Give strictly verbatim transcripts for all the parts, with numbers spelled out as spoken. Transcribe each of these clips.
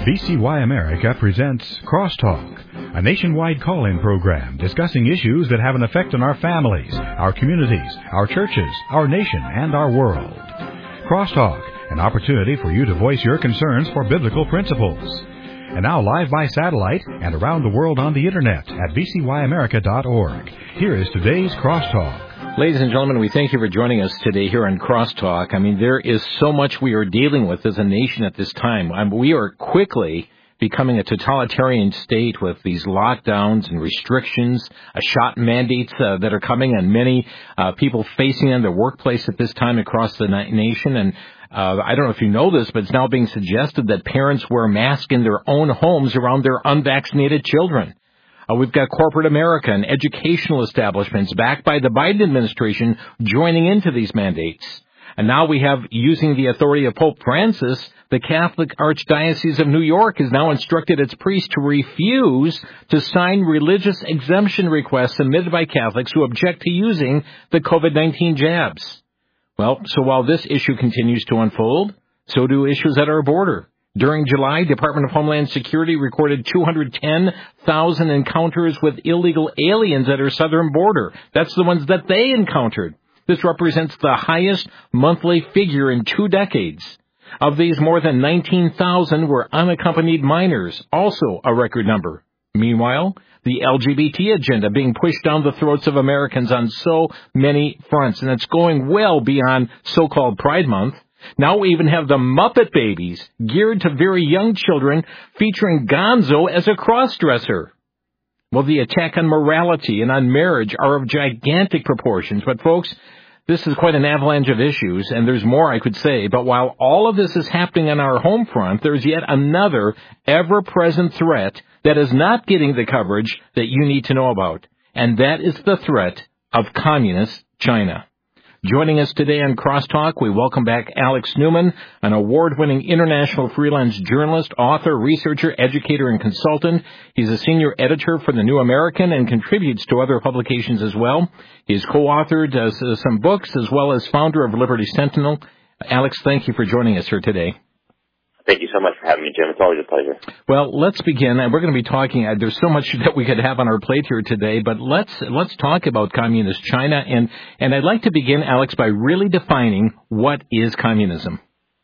V C Y America presents Crosstalk, a nationwide call-in program discussing issues that have an effect on our families, our communities, our churches, our nation, and our world. Crosstalk, an opportunity for you to voice your concerns for biblical principles. And now live by satellite and around the world on the internet at v c y america dot org. Here is today's Crosstalk. Ladies and gentlemen, we thank you for joining us today here on Crosstalk. I mean, there is so much we are dealing with as a nation at this time. I mean, we are quickly becoming a totalitarian state with these lockdowns and restrictions, uh, shot mandates uh, that are coming, and many uh, people facing in the workplace at this time across the na- nation. And uh, I don't know if you know this, but it's now being suggested that parents wear masks in their own homes around their unvaccinated children. Uh, we've got corporate America and educational establishments backed by the Biden administration joining into these mandates. And now we have, using the authority of Pope Francis, the Catholic Archdiocese of New York has now instructed its priests to refuse to sign religious exemption requests submitted by Catholics who object to using the covid nineteen jabs. Well, so while this issue continues to unfold, so do issues at our border. During July, Department of Homeland Security recorded two hundred ten thousand encounters with illegal aliens at our southern border. That's the ones that they encountered. This represents the highest monthly figure in two decades. Of these, more than nineteen thousand were unaccompanied minors, also a record number. Meanwhile, the L G B T agenda being pushed down the throats of Americans on so many fronts, and it's going well beyond so-called Pride Month. Now we even have the Muppet Babies, geared to very young children, featuring Gonzo as a cross-dresser. Well, the attack on morality and on marriage are of gigantic proportions. But, folks, this is quite an avalanche of issues, and there's more I could say. But while all of this is happening on our home front, there's yet another ever-present threat that is not getting the coverage that you need to know about. And that is the threat of communist China. Joining us today on Crosstalk, we welcome back Alex Newman, an award-winning international freelance journalist, author, researcher, educator, and consultant. He's a senior editor for The New American and contributes to other publications as well. He's co-authored uh, some books as well as founder of Liberty Sentinel. Alex, thank you for joining us here today. Thank you so much for having me, Jim. It's always a pleasure. Well, let's begin. And we're going to be talking, uh, there's so much that we could have on our plate here today, but let's let's talk about communist China. And, and I'd like to begin, Alex, by really defining what is communism.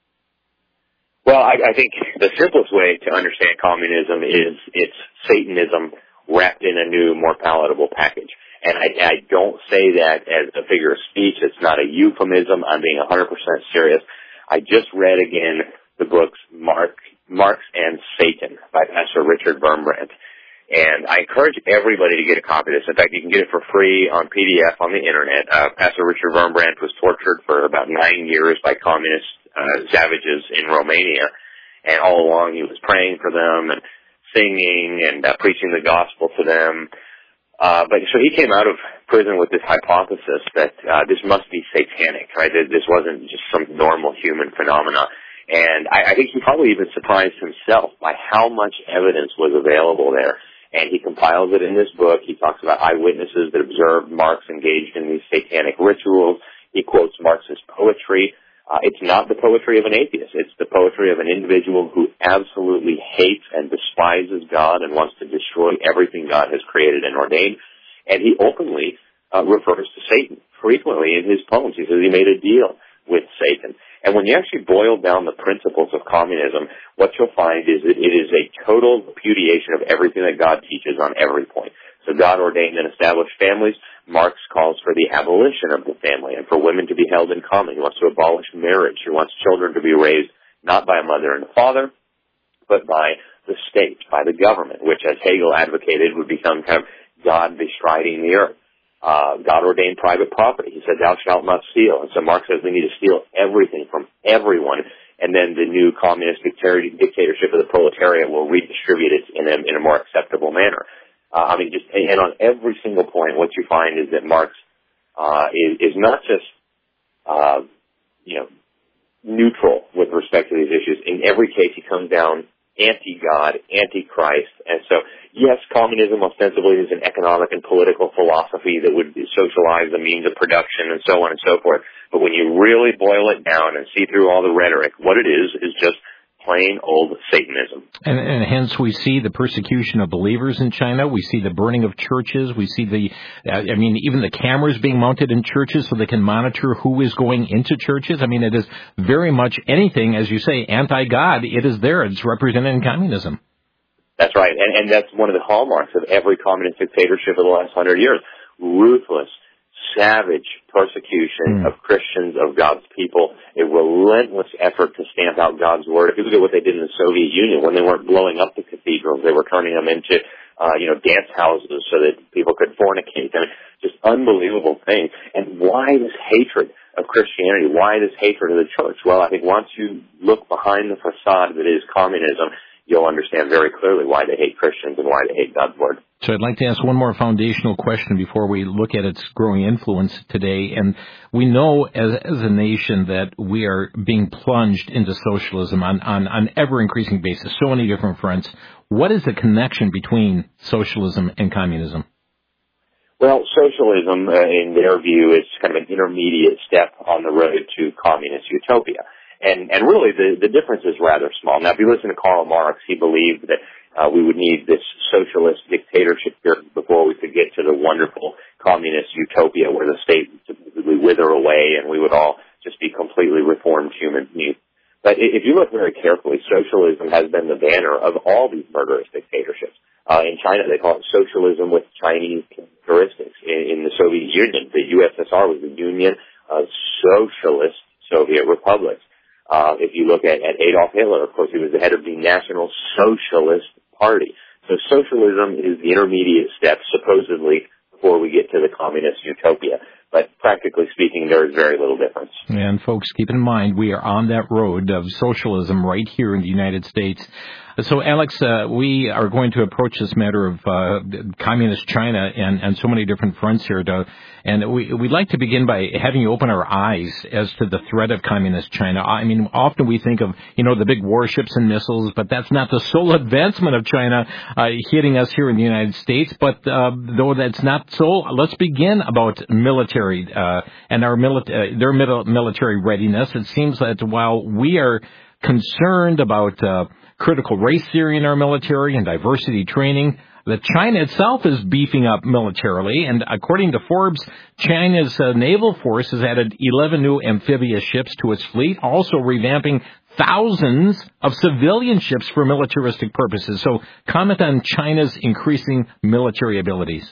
Well, I, I think the simplest way to understand communism is it's Satanism wrapped in a new, more palatable package. And I, I don't say that as a figure of speech. It's not a euphemism. I'm being one hundred percent serious. I just read again the books Mark, Marx and Satan by Pastor Richard Wurmbrand. And I encourage everybody to get a copy of this. In fact, you can get it for free on P D F on the Internet. Uh, Pastor Richard Wurmbrand was tortured for about nine years by communist uh, savages in Romania. And all along he was praying for them and singing and uh, preaching the gospel to them. Uh, but so he came out of prison with this hypothesis that uh, this must be satanic, right? This wasn't just some normal human phenomena. And I, I think he probably even surprised himself by how much evidence was available there. And he compiles it in this book. He talks about eyewitnesses that observed Marx engaged in these satanic rituals. He quotes Marx's poetry. Uh, it's not the poetry of an atheist. It's the poetry of an individual who absolutely hates and despises God and wants to destroy everything God has created and ordained. And he openly uh, refers to Satan frequently in his poems. He says he made a deal with Satan. And when you actually boil down the principles of communism, what you'll find is that it is a total repudiation of everything that God teaches on every point. So God ordained and established families. Marx calls for the abolition of the family and for women to be held in common. He wants to abolish marriage. He wants children to be raised not by a mother and a father, but by the state, by the government, which, as Hegel advocated, would become kind of God bestriding the earth. Uh, God ordained private property. He said, thou shalt not steal. And so Marx says we need to steal everything from everyone, and then the new communist dictatorship of the proletariat will redistribute it in a, in a more acceptable manner. Uh, I mean, just, and on every single point, what you find is that Marx, uh, is, is not just, uh, you know, neutral with respect to these issues. In every case, he comes down anti-God, anti-Christ. And so, yes, communism ostensibly is an economic and political philosophy that would socialize the means of production and so on and so forth. But when you really boil it down and see through all the rhetoric, what it is is just plain old Satanism. And, and hence we see the persecution of believers in China. We see the burning of churches. We see the, uh, I mean, even the cameras being mounted in churches so they can monitor who is going into churches. I mean, it is very much anything, as you say, anti-God. It is there. It's represented in communism. That's right. And, and that's one of the hallmarks of every communist dictatorship of the last hundred years. Ruthless, savage persecution mm. of Christians, of God's people, a relentless effort to stamp out God's word. If you look at what they did in the Soviet Union, when they weren't blowing up the cathedrals, they were turning them into, uh, you know, dance houses so that people could fornicate. I mean, just unbelievable things. And why this hatred of Christianity? Why this hatred of the church? Well, I think once you look behind the facade that is communism, you'll understand very clearly why they hate Christians and why they hate God's word. So I'd like to ask one more foundational question before we look at its growing influence today. And we know as, as a nation that we are being plunged into socialism on, on, on an ever-increasing basis, so many different fronts. What is the connection between socialism and communism? Well, socialism, uh, in their view, is kind of an intermediate step on the road to communist utopia. And, and really, the, the difference is rather small. Now, if you listen to Karl Marx, he believed that uh, we would need this socialist dictatorship here before we could get to the wonderful communist utopia where the state would typically wither away and we would all just be completely reformed human beings. But if you look very carefully, socialism has been the banner of all these murderous dictatorships. Uh, in China, they call it socialism with Chinese characteristics. In, in the Soviet Union, the U S S R was the Union of Socialist Soviet Republics. Uh, if you look at, at Adolf Hitler, of course, he was the head of the National Socialist Party. So socialism is the intermediate step, supposedly, before we get to the communist utopia. But practically speaking, there is very little difference. And folks, keep in mind, we are on that road of socialism right here in the United States. So, Alex, uh, we are going to approach this matter of uh, communist China and, and so many different fronts here. To, and we, we'd like to begin by having you open our eyes as to the threat of communist China. I mean, often we think of, you know, the big warships and missiles, but that's not the sole advancement of China uh, hitting us here in the United States. But uh, though that's not so, let's begin about military uh, and our mili- uh, their military readiness. It seems that while we are concerned about uh, critical race theory in our military and diversity training, that China itself is beefing up militarily. And according to Forbes, China's uh, naval force has added eleven new amphibious ships to its fleet, also revamping thousands of civilian ships for militaristic purposes. So comment on China's increasing military abilities.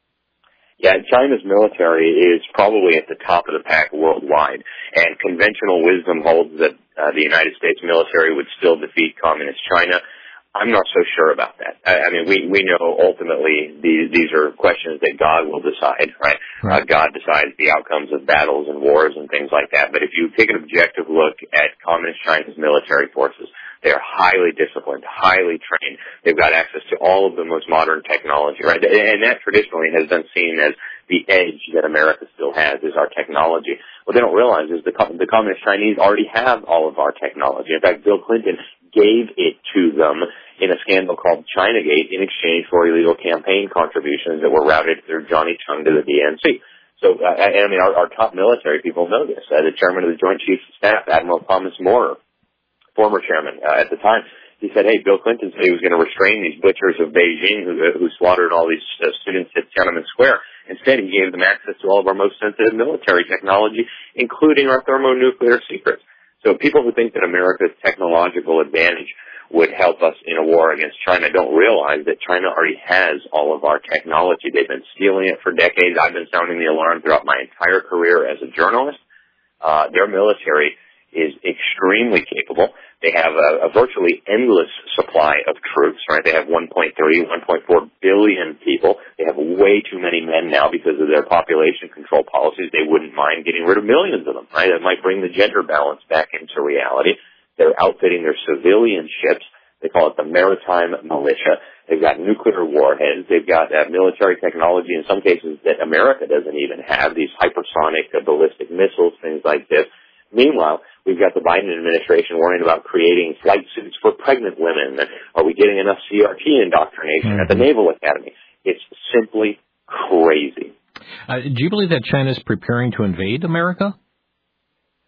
Yeah, China's military is probably at the top of the pack worldwide, and conventional wisdom holds that uh, the United States military would still defeat communist China. I'm not so sure about that. I, I mean, we, we know ultimately these, these are questions that God will decide, right? right. Uh, God decides the outcomes of battles and wars and things like that. But if you take an objective look at communist China's military forces, they are highly disciplined, highly trained. They've got access to all of the most modern technology, right? And that traditionally has been seen as the edge that America still has, is our technology. What they don't realize is the, the communist Chinese already have all of our technology. In fact, Bill Clinton gave it to them in a scandal called Chinagate in exchange for illegal campaign contributions that were routed through Johnny Chung to the D N C. So, uh, I mean, our, our top military people know this. Uh, the chairman of the Joint Chiefs of Staff, Admiral Thomas Moorer, former chairman uh, at the time, he said, hey, Bill Clinton said he was going to restrain these butchers of Beijing who, who slaughtered all these uh, students at Tiananmen Square. Instead, he gave them access to all of our most sensitive military technology, including our thermonuclear secrets. So people who think that America's technological advantage would help us in a war against China don't realize that China already has all of our technology. They've been stealing it for decades. I've been sounding the alarm throughout my entire career as a journalist. Uh, their military is extremely capable. They have a, a virtually endless supply of troops, right? They have one point three, one point four billion people. They have way too many men now because of their population control policies. They wouldn't mind getting rid of millions of them, right? That might bring the gender balance back into reality. They're outfitting their civilian ships. They call it the maritime militia. They've got nuclear warheads. They've got uh, military technology in some cases that America doesn't even have, these hypersonic uh, ballistic missiles, things like this. Meanwhile, we've got the Biden administration worrying about creating flight suits for pregnant women. Are we getting enough C R T indoctrination mm-hmm. at the Naval Academy? It's simply crazy. Uh, do you believe that China is preparing to invade America?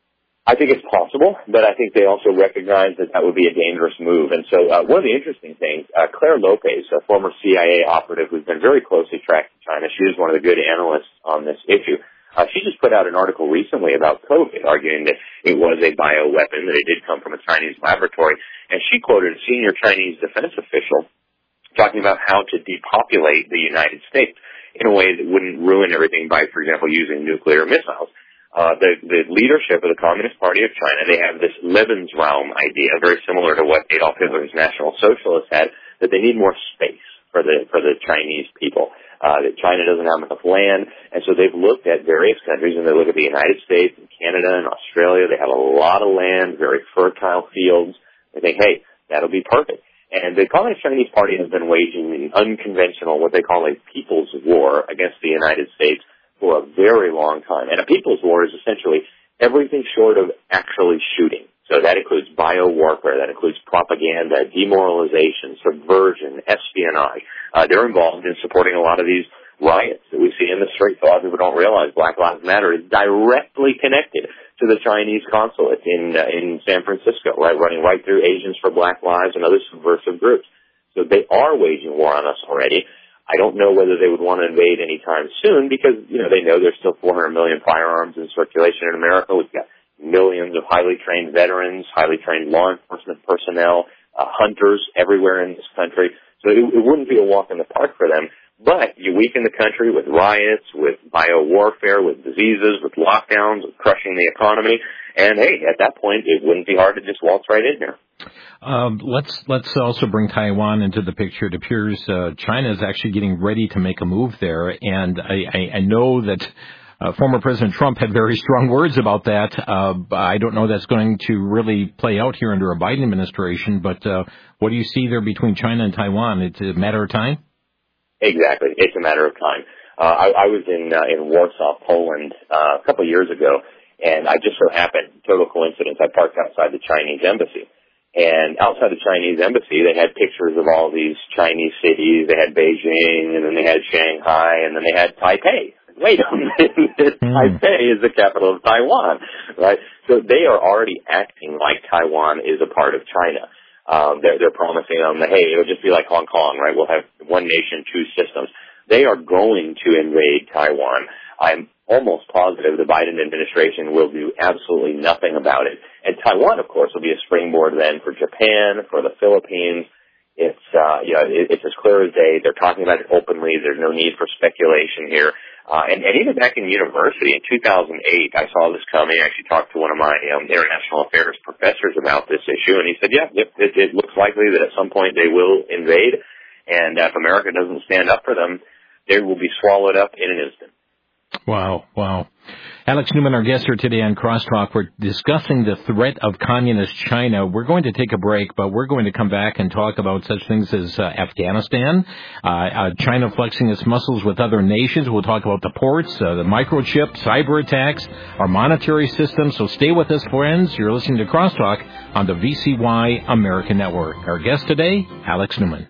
I think it's possible, but I think they also recognize that that would be a dangerous move. And so uh, one of the interesting things, uh, Claire Lopez, a former C I A operative who's been very closely tracked in China, she is one of the good analysts on this issue. Uh, she just put out an article recently about COVID, arguing that it was a bioweapon, that it did come from a Chinese laboratory. And she quoted a senior Chinese defense official talking about how to depopulate the United States in a way that wouldn't ruin everything by, for example, using nuclear missiles. Uh, the, the leadership of the Communist Party of China, they have this Lebensraum idea, very similar to what Adolf Hitler's National Socialists had, that they need more space for the, for the Chinese people. Uh, that China doesn't have enough land, and so they've looked at various countries, and they look at the United States and Canada and Australia. They have a lot of land, very fertile fields. They think, hey, that'll be perfect. And the Communist Chinese Party has been waging an unconventional, what they call a people's war against the United States for a very long time. And a people's war is essentially everything short of actually shooting. So that includes bio-warfare, that includes propaganda, demoralization, subversion, espionage. Uh, they're involved in supporting a lot of these riots that we see in the streets. A lot of people don't realize Black Lives Matter is directly connected to the Chinese consulate in uh, in San Francisco, right, running right through Asians for Black Lives and other subversive groups. So they are waging war on us already. I don't know whether they would want to invade anytime soon because, you know, they know there's still four hundred million firearms in circulation in America. We've got millions of highly trained veterans, highly trained law enforcement personnel, uh, hunters everywhere in this country. So it, it wouldn't be a walk in the park for them. But you weaken the country with riots, with bio-warfare, with diseases, with lockdowns, with crushing the economy. And, hey, at that point, it wouldn't be hard to just waltz right in here. Um, let's let's also bring Taiwan into the picture. It appears uh, China is actually getting ready to make a move there. And I, I, I know that Uh, former President Trump had very strong words about that. Uh, I don't know that's going to really play out here under a Biden administration, but uh, what do you see there between China and Taiwan? It's a matter of time? Exactly. It's a matter of time. Uh, I, I was in uh, in Warsaw, Poland, uh, a couple of years ago, and I just so happened, total coincidence, I parked outside the Chinese embassy. And outside the Chinese embassy, they had pictures of all these Chinese cities. They had Beijing, and then they had Shanghai, and then they had Taipei. Wait a minute, Taipei is the capital of Taiwan, right? So they are already acting like Taiwan is a part of China. Um, they're, they're promising them that, hey, it'll just be like Hong Kong, right? We'll have one nation, two systems. They are going to invade Taiwan. I'm almost positive the Biden administration will do absolutely nothing about it. And Taiwan, of course, will be a springboard then for Japan, for the Philippines. It's, uh, you know, it, it's as clear as day. They're talking about it openly. There's no need for speculation here. Uh, and, and even back in university in two thousand eight, I saw this coming. I actually talked to one of my um, international affairs professors about this issue, and he said, yeah, yep, it, it looks likely that at some point they will invade, and uh, if America doesn't stand up for them, they will be swallowed up in an instant. Wow, wow. Alex Newman, our guest here today on Crosstalk. We're discussing the threat of communist China. We're going to take a break, but we're going to come back and talk about such things as uh, Afghanistan, uh, uh, China flexing its muscles with other nations. We'll talk about the ports, uh, the microchip, cyber attacks, our monetary system. So stay with us, friends. You're listening to Crosstalk on the V C Y American Network. Our guest today, Alex Newman.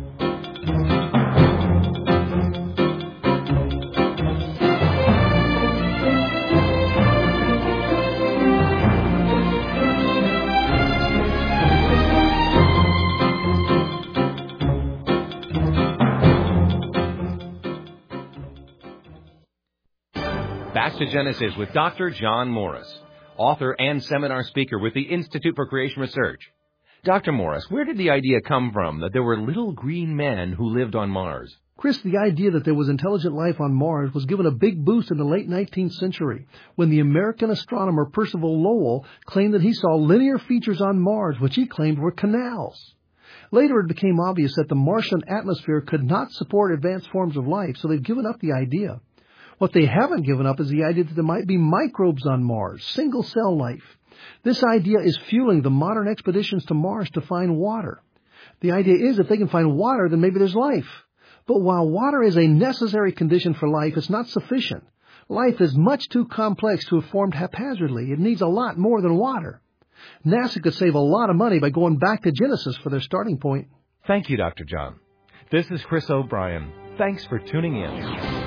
Back to Genesis with Doctor John Morris, author and seminar speaker with the Institute for Creation Research. Doctor Morris, where did the idea come from that there were little green men who lived on Mars? Chris, the idea that there was intelligent life on Mars was given a big boost in the late nineteenth century when the American astronomer Percival Lowell claimed that he saw linear features on Mars, which he claimed were canals. Later, it became obvious that the Martian atmosphere could not support advanced forms of life, so they've given up the idea. What they haven't given up is the idea that there might be microbes on Mars, single-cell life. This idea is fueling the modern expeditions to Mars to find water. The idea is if they can find water, then maybe there's life. But while water is a necessary condition for life, it's not sufficient. Life is much too complex to have formed haphazardly. It needs a lot more than water. NASA could save a lot of money by going back to Genesis for their starting point. Thank you, Doctor John. This is Chris O'Brien. Thanks for tuning in.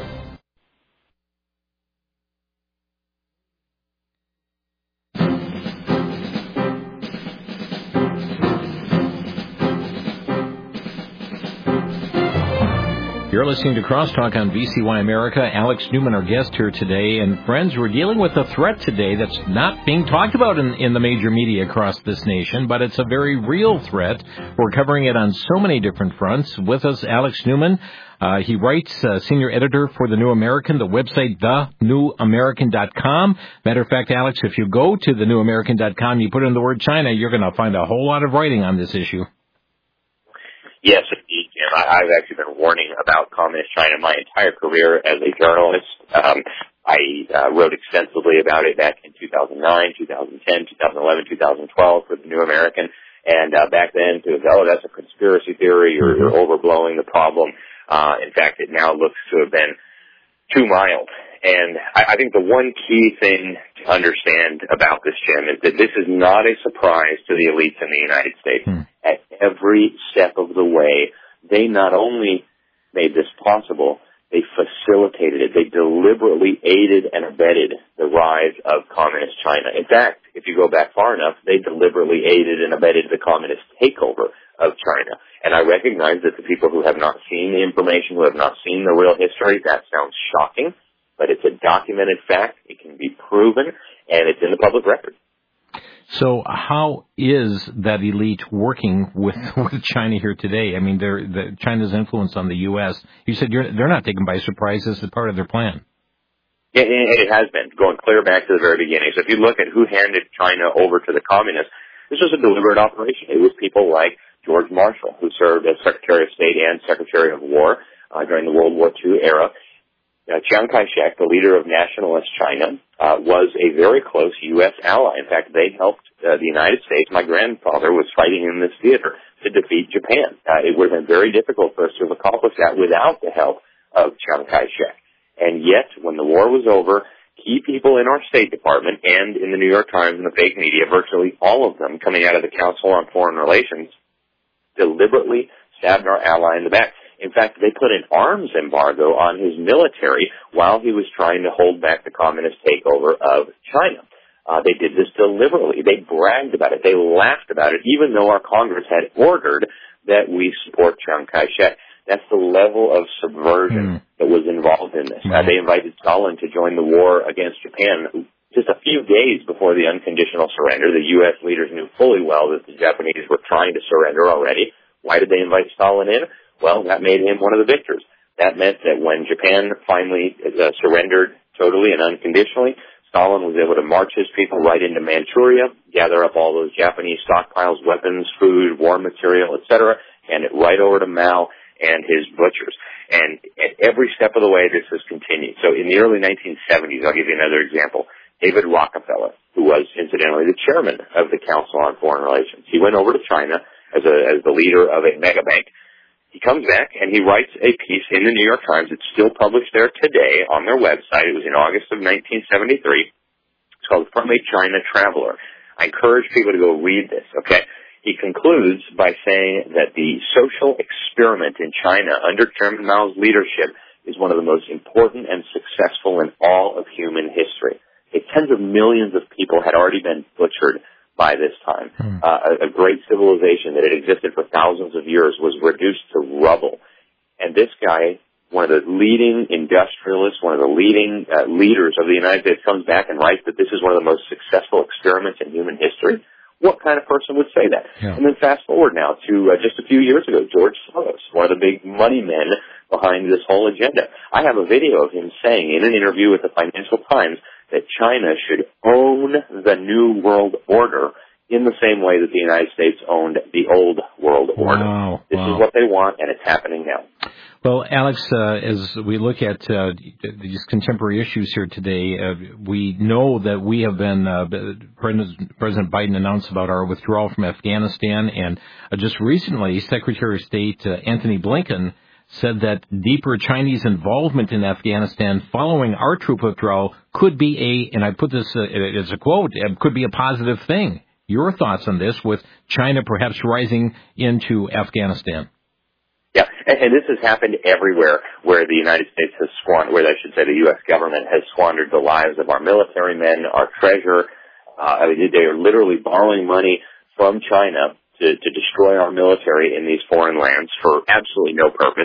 You're listening to Crosstalk on V C Y America. Alex Newman, our guest here today. And friends, we're dealing with a threat today that's not being talked about in, in the major media across this nation, but it's a very real threat. We're covering it on so many different fronts. With us, Alex Newman. Uh, he writes, uh, senior editor for The New American, the website the new american dot com. Matter of fact, Alex, if you go to the new american dot com, you put in the word China, you're going to find a whole lot of writing on this issue. Yes, indeed, Jim. I, I've actually been warning about Communist China my entire career as a journalist. Um, I uh, wrote extensively about it back in two thousand nine, two thousand ten, two thousand eleven, two thousand twelve for The New American. And uh, back then, to oh, that's a conspiracy theory, you're, you're overblowing the problem. Uh, in fact, it now looks to have been too mild. And I, I think the one key thing to understand about this, Jim, is that this is not a surprise to the elites in the United States. Hmm. At every step of the way, they not only made this possible, they facilitated it. They deliberately aided and abetted the rise of communist China. In fact, if you go back far enough, they deliberately aided and abetted the communist takeover of China. And I recognize that the people who have not seen the information, who have not seen the real history, that sounds shocking. But it's a documented fact. It can be proven, and it's in the public record. So how is that elite working with, with China here today? I mean, they're, the, China's influence on the U S, you said you're, they're not taken by surprise. This is part of their plan. Yeah, and it has been, going clear back to the very beginning. So if you look at who handed China over to the communists, this was a deliberate operation. It was people like George Marshall, who served as Secretary of State and Secretary of War uh, during the World War Two era. Uh, Chiang Kai-shek, the leader of nationalist China, uh, was a very close U S ally. In fact, they helped uh, the United States. My grandfather was fighting in this theater to defeat Japan. Uh, it would have been very difficult for us to have accomplished that without the help of Chiang Kai-shek. And yet, when the war was over, key people in our State Department and in the New York Times and the fake media, virtually all of them coming out of the Council on Foreign Relations, deliberately stabbed our ally in the back. In fact, they put an arms embargo on his military while he was trying to hold back the communist takeover of China. Uh, they did this deliberately. They bragged about it. They laughed about it, even though our Congress had ordered that we support Chiang Kai-shek. That's the level of subversion mm. that was involved in this. Mm. Uh, they invited Stalin to join the war against Japan just a few days before the unconditional surrender. The U S leaders knew fully well that the Japanese were trying to surrender already. Why did they invite Stalin in? Well, that made him one of the victors. That meant that when Japan finally uh, surrendered totally and unconditionally, Stalin was able to march his people right into Manchuria, gather up all those Japanese stockpiles, weapons, food, war material, et cetera, hand it right over to Mao and his butchers. And at every step of the way, this has continued. So in the early nineteen seventies, I'll give you another example, David Rockefeller, who was incidentally the chairman of the Council on Foreign Relations, he went over to China as, a, as the leader of a mega bank. He comes back and he writes a piece in the New York Times. It's still published there today on their website. It was in August of nineteen seventy-three. It's called From a China Traveler. I encourage people to go read this, okay? He concludes by saying that the social experiment in China under Chairman Mao's leadership is one of the most important and successful in all of human history. Okay, tens of millions of people had already been butchered by this time. Hmm. Uh, a, a great civilization that had existed for thousands of years was reduced to rubble. And this guy, one of the leading industrialists, one of the leading uh, leaders of the United States, comes back and writes that this is one of the most successful experiments in human history. What kind of person would say that? Yeah. And then fast forward now to uh, just a few years ago, George Soros, one of the big money men behind this whole agenda. I have a video of him saying in an interview with the Financial Times that China should own the New World Order in the same way that the United States owned the Old World Order. Wow, this wow. is what they want, and it's happening now. Well, Alex, uh, as we look at uh, these contemporary issues here today, uh, we know that we have been, uh, President Biden announced about our withdrawal from Afghanistan, and uh, just recently, Secretary of State uh, Anthony Blinken said that deeper Chinese involvement in Afghanistan following our troop withdrawal could be a, and I put this uh, as a quote, could be a positive thing. Your thoughts on this, with China perhaps rising into Afghanistan? Yeah, and, and this has happened everywhere where the United States has squandered, where I should say the U S government has squandered the lives of our military men, our treasure. Uh, I mean, they are literally borrowing money from China to, to destroy our military in these foreign lands for absolutely no purpose.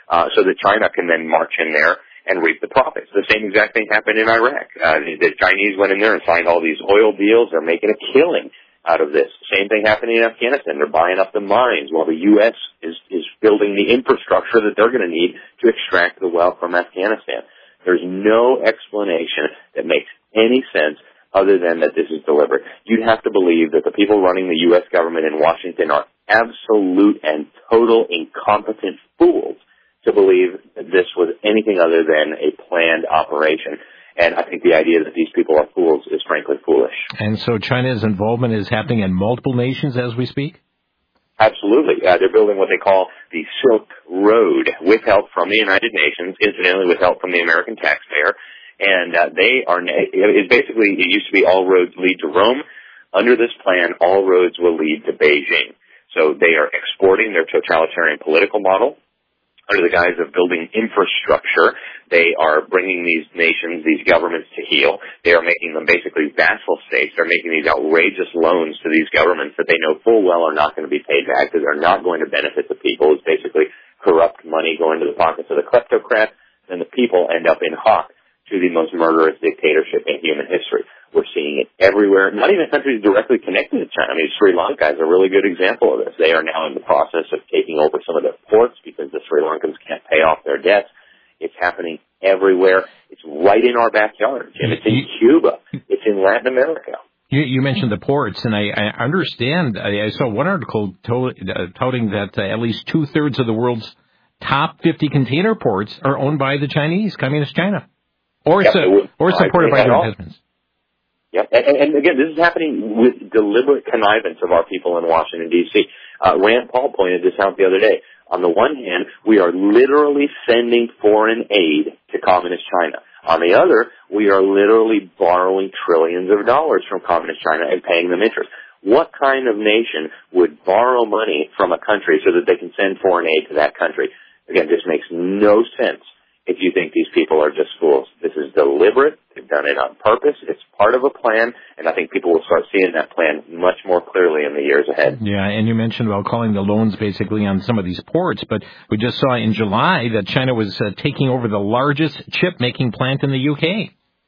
uh, so that China can then march in there and reap the profits. The same exact thing happened in Iraq. Uh, the, the Chinese went in there and signed all these oil deals. They're making a killing out of this. Same thing happening in Afghanistan. They're buying up the mines while the U S is, is building the infrastructure that they're going to need to extract the wealth from Afghanistan. There's no explanation that makes any sense other than that this is deliberate. You'd have to believe that the people running the U S government in Washington are absolute and total incompetent fools to believe that this was anything other than a planned operation. And I think the idea that these people are fools is frankly foolish. And so China's involvement is happening in multiple nations as we speak? Absolutely. Uh, they're building what they call the Silk Road with help from the United Nations, incidentally with help from the American taxpayer. And uh, they are, it basically, it used to be all roads lead to Rome. Under this plan, all roads will lead to Beijing. So they are exporting their totalitarian political model. Under the guise of building infrastructure, they are bringing these nations, these governments to heel. They are making them basically vassal states. They're making these outrageous loans to these governments that they know full well are not going to be paid back, because they're not going to benefit the people. It's basically corrupt money going to the pockets of the kleptocrats, and the people end up in hock to the most murderous dictatorship in human history. We're seeing it everywhere, not even countries directly connected to China. I mean, Sri Lanka is a really good example of this. They are now in the process of taking over some of their ports because the Sri Lankans can't pay off their debts. It's happening everywhere. It's right in our backyard, Jim. It's in Cuba. It's in Latin America. You, you mentioned the ports, and I, I understand. I, I saw one article to, uh, touting that uh, at least two-thirds of the world's top fifty container ports are owned by the Chinese, Communist China, or, yep, su- or supported by their investments. Yep. And, and again, this is happening with deliberate connivance of our people in Washington, D C Uh, Rand Paul pointed this out the other day. On the one hand, we are literally sending foreign aid to Communist China. On the other, we are literally borrowing trillions of dollars from Communist China and paying them interest. What kind of nation would borrow money from a country so that they can send foreign aid to that country? Again, this makes no sense if you think these people are just fools. This is deliberate. They've done it on purpose. It's part of a plan, and I think people will start seeing that plan much more clearly in the years ahead. Yeah, and you mentioned about calling the loans basically on some of these ports, but we just saw in July that China was uh, taking over the largest chip-making plant in the U K.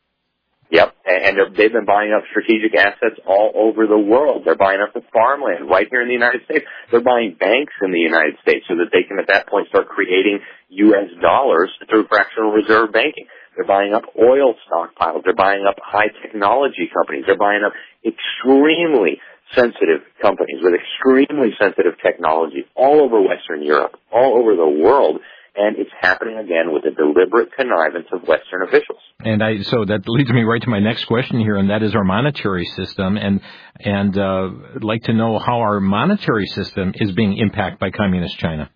Yep, and they're, they've been buying up strategic assets all over the world. They're buying up the farmland right here in the United States. They're buying banks in the United States so that they can at that point start creating U S dollars through fractional reserve banking. They're buying up oil stockpiles. They're buying up high technology companies. They're buying up extremely sensitive companies with extremely sensitive technology all over Western Europe, all over the world. And it's happening again with a deliberate connivance of Western officials. And I, so that leads me right to my next question here, and that is our monetary system. And and uh, I'd like to know how our monetary system is being impacted by Communist China.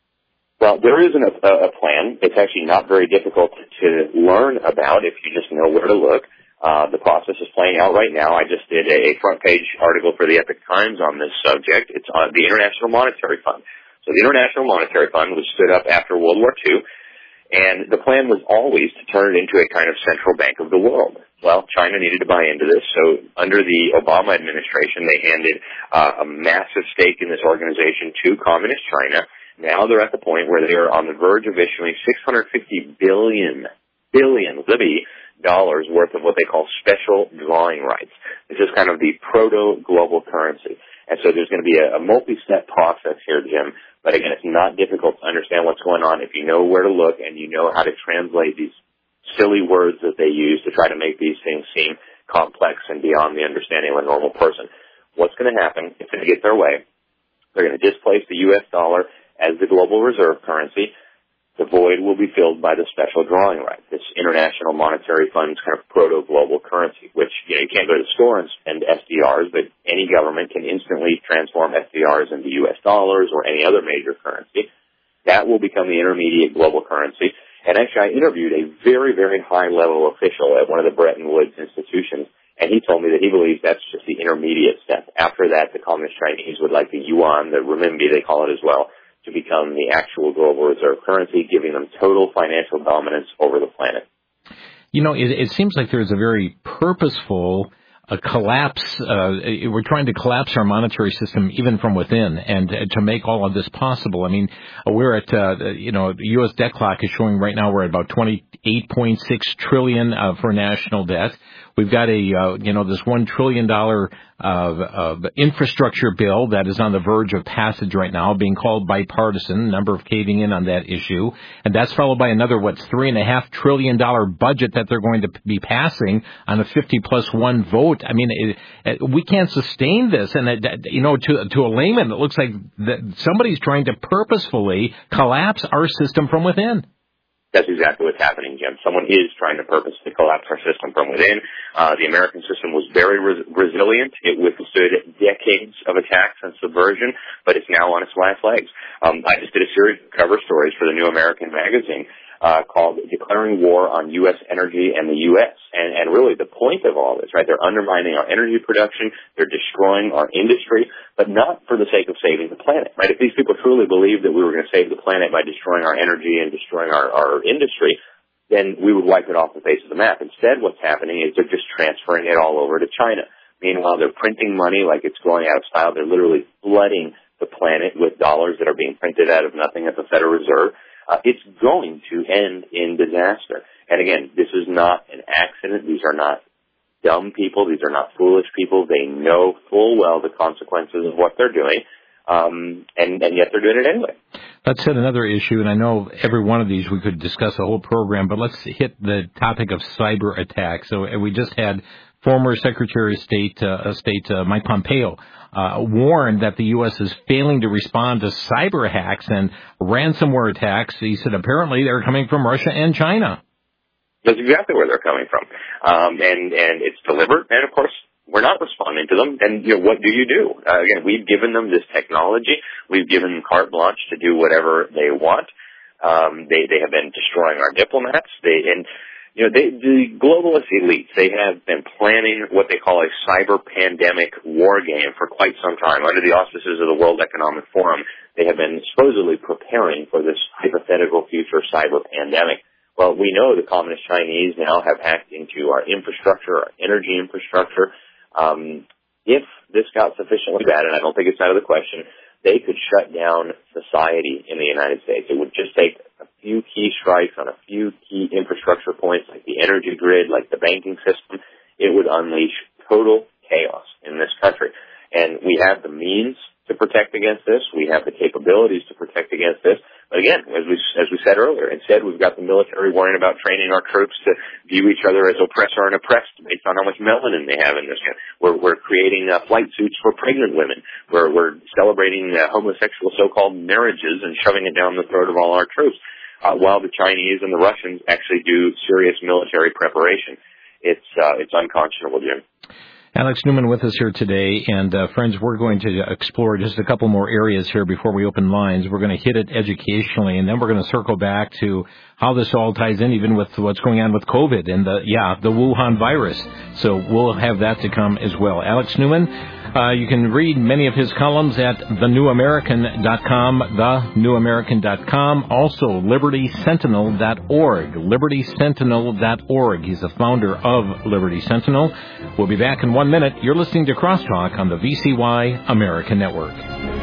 Well, there isn't a, a plan. It's actually not very difficult to learn about if you just know where to look. Uh, the process is playing out right now. I just did a front page article for the Epoch Times on this subject. It's on the International Monetary Fund. So the International Monetary Fund was stood up after World War Two, and the plan was always to turn it into a kind of central bank of the world. Well, China needed to buy into this, so under the Obama administration, they handed uh, a massive stake in this organization to Communist China. Now they're at the point where they are on the verge of issuing six hundred fifty billion, billion, Libby, dollars worth of what they call special drawing rights. This is kind of the proto-global currency. And so there's going to be a, a multi-step process here, Jim. But again, it's not difficult to understand what's going on if you know where to look and you know how to translate these silly words that they use to try to make these things seem complex and beyond the understanding of a normal person. What's going to happen if they get their way? They're going to displace the U S dollar as the global reserve currency. The void will be filled by the special drawing right, this International Monetary Fund's kind of proto-global currency, which, you know, you can't go to the store and spend S D Rs, but any government can instantly transform S D Rs into U S dollars or any other major currency. That will become the intermediate global currency. And actually, I interviewed a very, very high-level official at one of the Bretton Woods institutions, and he told me that he believes that's just the intermediate step. After that, the Communist Chinese would like the yuan, the renminbi, they call it as well, to become the actual global reserve currency, giving them total financial dominance over the planet. You know, it, it seems like there's a very purposeful a collapse. Uh, we're trying to collapse our monetary system even from within, and uh, to make all of this possible. I mean, we're at, uh, you know, the U S debt clock is showing right now we're at about twenty-eight point six trillion uh, for national debt. We've got a, uh, you know, this one trillion dollar uh, uh, infrastructure bill that is on the verge of passage right now, being called bipartisan. Number of caving in on that issue, and that's followed by another what three and a half trillion dollar budget that they're going to be passing on a fifty plus one vote. I mean, it, it, we can't sustain this, and it, you know, to to a layman, it looks like that somebody's trying to purposefully collapse our system from within. That's exactly what's happening, Jim. Someone is trying to purposely collapse our system from within. Uh, the American system was very res- resilient. It withstood decades of attacks and subversion, but it's now on its last legs. Um, I just did a series of cover stories for the New American magazine uh, called Declaring War on U S Energy and the U S And, and really the point of all this, right, they're undermining our energy production, they're destroying our industry, but not for the sake of saving the planet, right? If these people truly believed that we were going to save the planet by destroying our energy and destroying our, our industry, then we would wipe it off the face of the map. Instead, what's happening is they're just transferring it all over to China. Meanwhile, they're printing money like it's going out of style. They're literally flooding the planet with dollars that are being printed out of nothing at the Federal Reserve. Uh, it's going to end in disaster. And again, this is not an accident. These are not dumb people. These are not foolish people. They know full well the consequences of what they're doing, um, and, and yet they're doing it anyway. Let's hit another issue, and I know every one of these we could discuss a whole program, but let's hit the topic of cyber attacks. So we just had former Secretary of State, uh, State uh, Mike Pompeo uh, warned that the U S is failing to respond to cyber hacks and ransomware attacks. He said apparently they're coming from Russia and China. That's exactly where they're coming from. Um, and, and it's deliberate, and of course, we're not responding to them. And, you know, what do you do? Uh, again, we've given them this technology. We've given them carte blanche to do whatever they want. Um, they, they have been destroying our diplomats. They, and, you know, they, the globalist elites, they have been planning what they call a cyber pandemic war game for quite some time. Under the auspices of the World Economic Forum, they have been supposedly preparing for this hypothetical future cyber pandemic. Well, we know the communist Chinese now have hacked into our infrastructure, our energy infrastructure. Um, if this got sufficiently bad, and I don't think it's out of the question, they could shut down society in the United States. It would just take a few key strikes on a few key infrastructure points, like the energy grid, like the banking system. It would unleash total chaos in this country. And we have the means to protect against this. We have the capabilities to protect against this. But again, as we as we said earlier, instead we've got the military worrying about training our troops to view each other as oppressor and oppressed based on how much melanin they have in this country. We're, we're creating uh, flight suits for pregnant women. We're, we're celebrating uh, homosexual so-called marriages and shoving it down the throat of all our troops, uh, while the Chinese and the Russians actually do serious military preparation. It's uh, it's unconscionable, Jim. Alex Newman with us here today, and uh, friends, we're going to explore just a couple more areas here before we open lines. We're going to hit it educationally, and then we're going to circle back to how this all ties in even with what's going on with COVID and the, yeah, the Wuhan virus. So we'll have that to come as well. Alex Newman, uh, you can read many of his columns at the new american dot com, the new american dot com, also liberty sentinel dot org, liberty sentinel dot org. He's the founder of Liberty Sentinel. We'll be back in one minute. You're listening to Crosstalk on the V C Y American Network.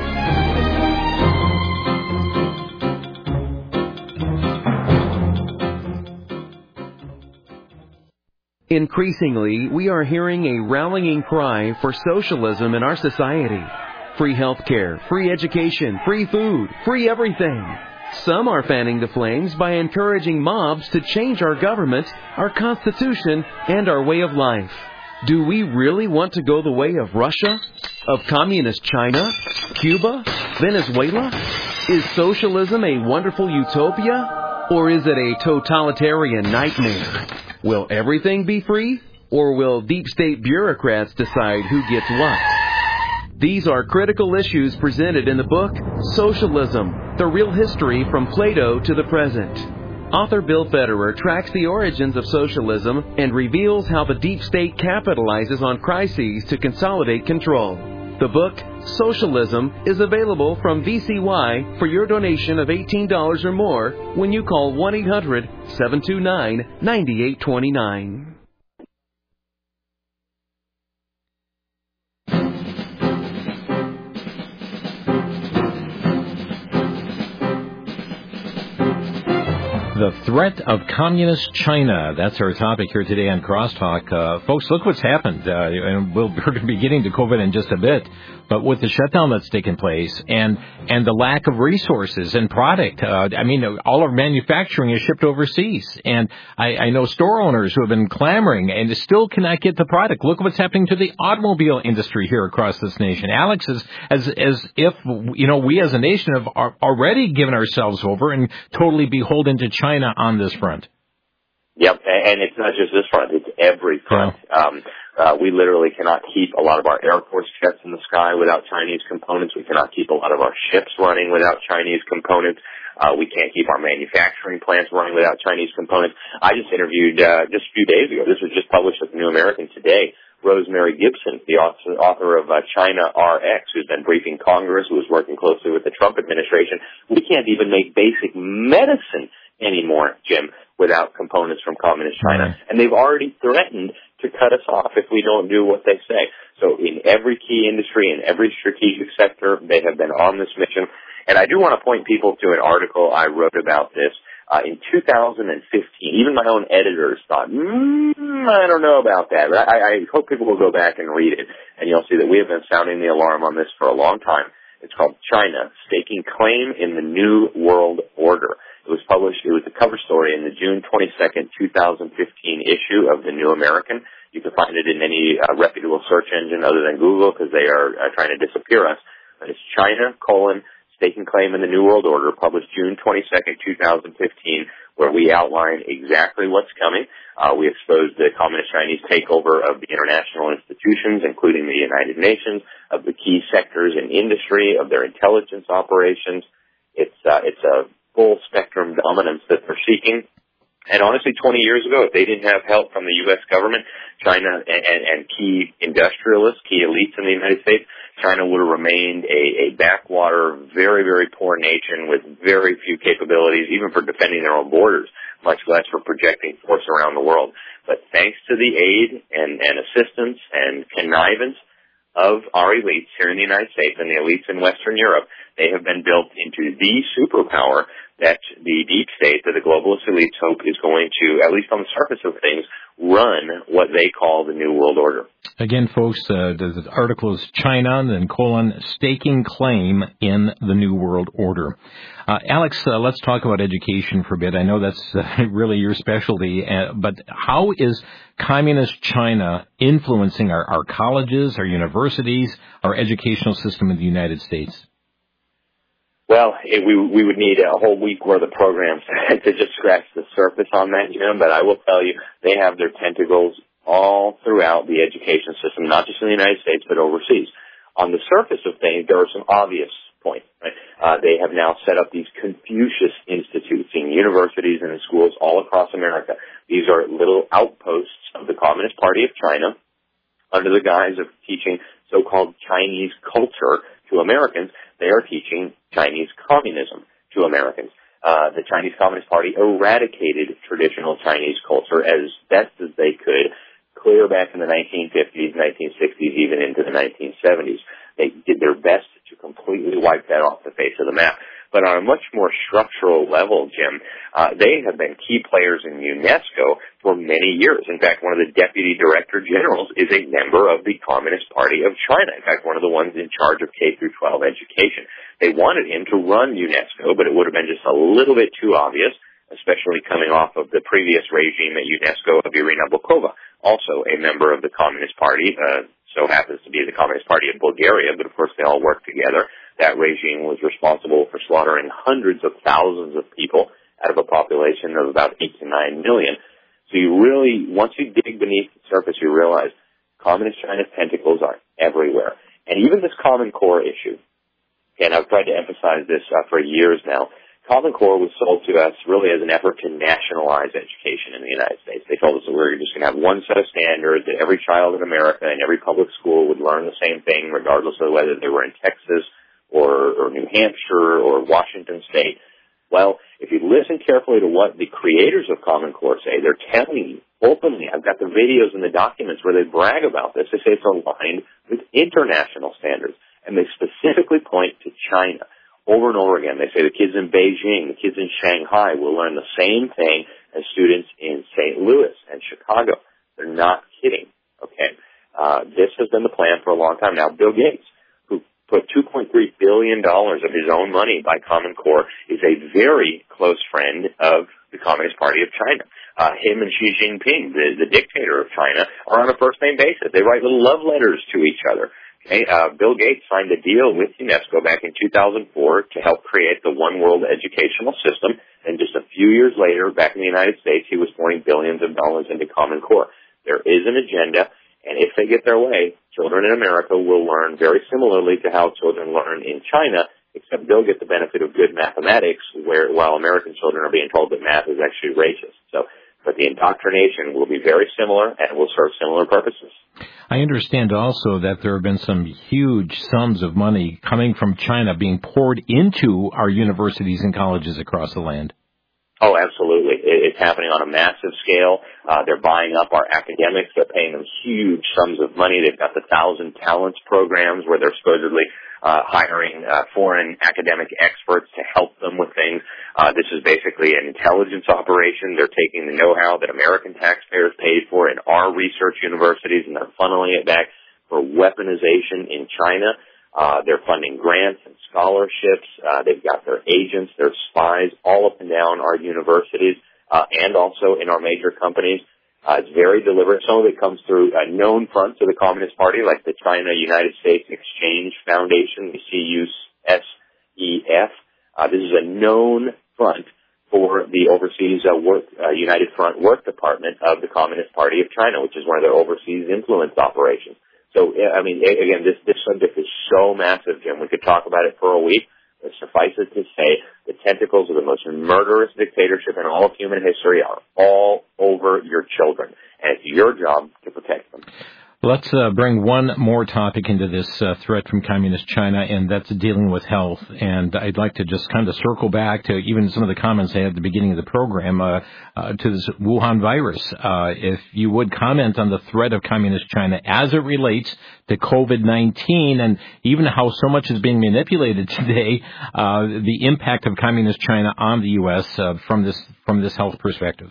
Increasingly, we are hearing a rallying cry for socialism in our society. Free health care, free education, free food, free everything. Some are fanning the flames by encouraging mobs to change our government, our constitution, and our way of life. Do we really want to go the way of Russia? Of communist China? Cuba? Venezuela? Is socialism a wonderful utopia? Or is it a totalitarian nightmare? Will everything be free? Or will deep state bureaucrats decide who gets what? These are critical issues presented in the book, Socialism, The Real History from Plato to the Present. Author Bill Federer tracks the origins of socialism and reveals how the deep state capitalizes on crises to consolidate control. The book, Socialism, is available from V C Y for your donation of eighteen dollars or more when you call one eight hundred seven two nine nine eight two nine. The threat of communist China. That's our topic here today on Crosstalk. Uh, folks, look what's happened. Uh, and we'll, we're going to be getting to COVID in just a bit. But with the shutdown that's taken place and and the lack of resources and product, uh, I mean, all our manufacturing is shipped overseas. And I, I know store owners who have been clamoring and still cannot get the product. Look what's happening to the automobile industry here across this nation. Alex, is as as if, you know, we as a nation have already given ourselves over and totally beholden to China on this front. Yep, and it's not just this front, it's every front. Yeah. Um, uh, we literally cannot keep a lot of our Air Force jets in the sky without Chinese components. We cannot keep a lot of our ships running without Chinese components. Uh, we can't keep our manufacturing plants running without Chinese components. I just interviewed, uh, just a few days ago, this was just published with the New American today, Rosemary Gibson, the author, author of uh, China R X, who's been briefing Congress, who was working closely with the Trump administration. We can't even make basic medicine anymore, Jim, without components from communist China. Right. And they've already threatened to cut us off if we don't do what they say. So in every key industry, in every strategic sector, they have been on this mission. And I do want to point people to an article I wrote about this. Uh, in two thousand fifteen, even my own editors thought, mm, I don't know about that. But I, I hope people will go back and read it, and you'll see that we have been sounding the alarm on this for a long time. It's called China, Staking Claim in the New World Order. It was published, it was the cover story in the June twenty-second, twenty fifteen issue of the New American. You can find it in any uh, reputable search engine other than Google because they are uh, trying to disappear us. But it's China, colon, Staking Claim in the New World Order, published June twenty-second, twenty fifteen, where we outline exactly what's coming. Uh, we expose the communist Chinese takeover of the international institutions, including the United Nations, of the key sectors in industry, of their intelligence operations. It's, uh, it's a full spectrum dominance that they're seeking. And honestly, twenty years ago, if they didn't have help from the U S government, China and, and, and key industrialists, key elites in the United States, China would have remained a, a backwater, very, very poor nation with very few capabilities, even for defending their own borders, much less for projecting force around the world. But thanks to the aid and, and assistance and connivance of our elites here in the United States and the elites in Western Europe, they have been built into the superpower that the deep state, that the globalist elites hope is going to, at least on the surface of things, run what they call the New World Order. Again, folks, uh, the article is China, and then colon, Staking Claim in the New World Order. Uh, Alex, uh, let's talk about education for a bit. I know that's uh, really your specialty, uh, but how is communist China influencing our, our colleges, our universities, our educational system in the United States? Well, it, we we would need a whole week worth of programs to just scratch the surface on that, Jim. But I will tell you, they have their tentacles all throughout the education system, not just in the United States, but overseas. On the surface of things, there are some obvious points. Right? Uh, they have now set up these Confucius Institutes in universities and in schools all across America. These are little outposts of the Communist Party of China under the guise of teaching so-called Chinese culture to Americans. They are teaching Chinese communism to Americans. Uh, the Chinese Communist Party eradicated traditional Chinese culture as best as they could, clear back in the nineteen fifties, nineteen sixties, even into the nineteen seventies. They did their best to completely wipe that off the face of the map. But on a much more structural level, Jim, uh, they have been key players in UNESCO for many years. In fact, one of the deputy director generals is a member of the Communist Party of China. In fact, one of the ones in charge of K through twelve education. They wanted him to run UNESCO, but it would have been just a little bit too obvious, especially coming off of the previous regime at UNESCO of Irina Bokova, also a member of the Communist Party, uh, so happens to be the Communist Party of Bulgaria, but of course they all work together. That regime was responsible for slaughtering hundreds of thousands of people out of a population of about eight to nine million. So you really, once you dig beneath the surface, you realize Communist China's tentacles are everywhere. And even this Common Core issue, and I've tried to emphasize this uh, for years now, Common Core was sold to us really as an effort to nationalize education in the United States. They told us that we were just going to have one set of standards, that every child in America and every public school would learn the same thing, regardless of whether they were in Texas or, or New Hampshire or Washington State. Well, if you listen carefully to what the creators of Common Core say, they're telling you openly, I've got the videos and the documents where they brag about this. They say it's aligned with international standards, and they specifically point to China. over and over again. They say the kids in Beijing, the kids in Shanghai will learn the same thing as students in Saint Louis and Chicago. They're not kidding, okay? Uh, this has been the plan for a long time now. Bill Gates, who put two point three billion dollars of his own money by Common Core, is a very close friend of the Communist Party of China. Uh, him and Xi Jinping, the, the dictator of China, are on a first-name basis. They write little love letters to each other. Okay? Uh, Bill Gates signed a deal with UNESCO back in two thousand four to help create the One World educational system, and just a few years later, back in the United States, he was pouring billions of dollars into Common Core. There is an agenda, and if they get their way, children in America will learn very similarly to how children learn in China, except they'll get the benefit of good mathematics, where while American children are being told that math is actually racist. So, but the indoctrination will be very similar and will serve similar purposes. I understand also that there have been some huge sums of money coming from China being poured into our universities and colleges across the land. Oh, absolutely. It's happening on a massive scale. Uh, they're buying up our academics. They're paying them huge sums of money. They've got the Thousand Talents programs where they're supposedly uh, hiring uh, foreign academic experts to help them with things. Uh, this is basically an intelligence operation. They're taking the know-how that American taxpayers paid for in our research universities, and they're funneling it back for weaponization in China. Uh, they're funding grants and scholarships. Uh, they've got their agents, their spies all up and down our universities, uh, and also in our major companies. Uh, it's very deliberate. Some of it comes through uh, known fronts of the Communist Party, like the China-United States Exchange Foundation, the C U S E F. Uh, this is a known front for the overseas uh, work, uh, United Front Work Department of the Communist Party of China, which is one of their overseas influence operations. So, I mean, again, this, this subject is so massive, Jim. We could talk about it for a week. But suffice it to say, the tentacles of the most murderous dictatorship in all of human history are all over your children. And it's your job to protect them. Let's uh, bring one more topic into this uh, threat from Communist China, and that's dealing with health. And I'd like to just kind of circle back to even some of the comments I had at the beginning of the program uh, uh, to this Wuhan virus. Uh, if you would comment on the threat of Communist China as it relates to COVID nineteen, and even how so much is being manipulated today, uh, the impact of Communist China on the U S uh, from this from this health perspective.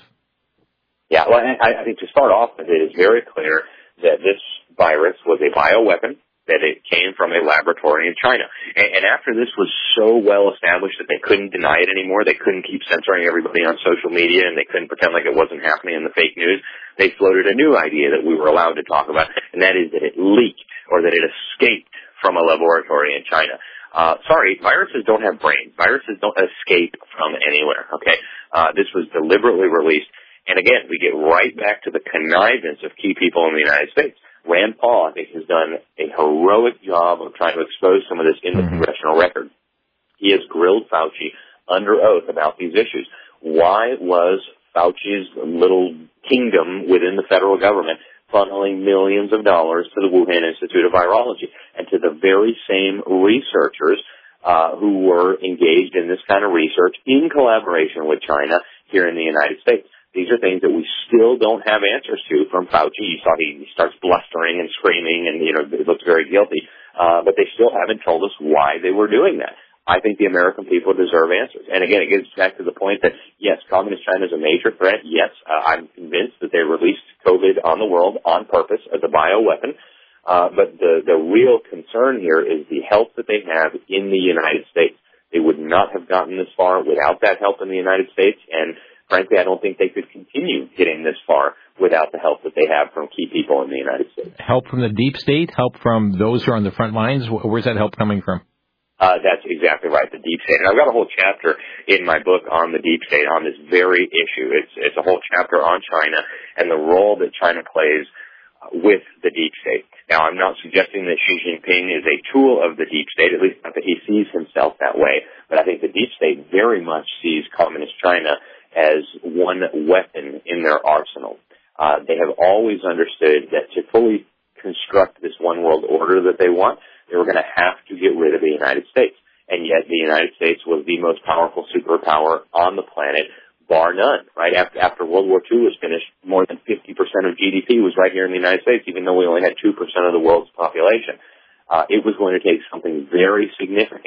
Yeah, well, I, I think to start off with, it is very clear that this virus was a bioweapon, that it came from a laboratory in China. And, and after this was so well established that they couldn't deny it anymore, they couldn't keep censoring everybody on social media, and they couldn't pretend like it wasn't happening in the fake news, they floated a new idea that we were allowed to talk about, and that is that it leaked or that it escaped from a laboratory in China. Uh, sorry, viruses don't have brains. Viruses don't escape from anywhere, okay? Uh, this was deliberately released. And again, we get right back to the connivance of key people in the United States. Rand Paul, I think, has done a heroic job of trying to expose some of this in the mm-hmm. congressional record. He has grilled Fauci under oath about these issues. Why was Fauci's little kingdom within the federal government funneling millions of dollars to the Wuhan Institute of Virology and to the very same researchers uh, who were engaged in this kind of research in collaboration with China here in the United States? These are things that we still don't have answers to from Fauci. You saw he starts blustering and screaming, and, you know, it looks very guilty. Uh, but they still haven't told us why they were doing that. I think the American people deserve answers. And again, it gets back to the point that, yes, Communist China is a major threat. Yes, uh, I'm convinced that they released COVID on the world on purpose as a bioweapon. Uh, but the, the real concern here is the help that they have in the United States. They would not have gotten this far without that help in the United States, and frankly, I don't think they could continue getting this far without the help that they have from key people in the United States. Help from the deep state? Help from those who are on the front lines? Where's that help coming from? Uh, that's exactly right, the deep state. And I've got a whole chapter in my book on the deep state, on this very issue. It's, it's a whole chapter on China and the role that China plays with the deep state. Now, I'm not suggesting that Xi Jinping is a tool of the deep state, at least not that he sees himself that way. But I think the deep state very much sees Communist China as one weapon in their arsenal. Uh, they have always understood that to fully construct this one world order that they want, they were going to have to get rid of the United States. And yet the United States was the most powerful superpower on the planet, bar none, right? After, after World War Two was finished, more than fifty percent of G D P was right here in the United States, even though we only had two percent of the world's population. Uh, it was going to take something very significant to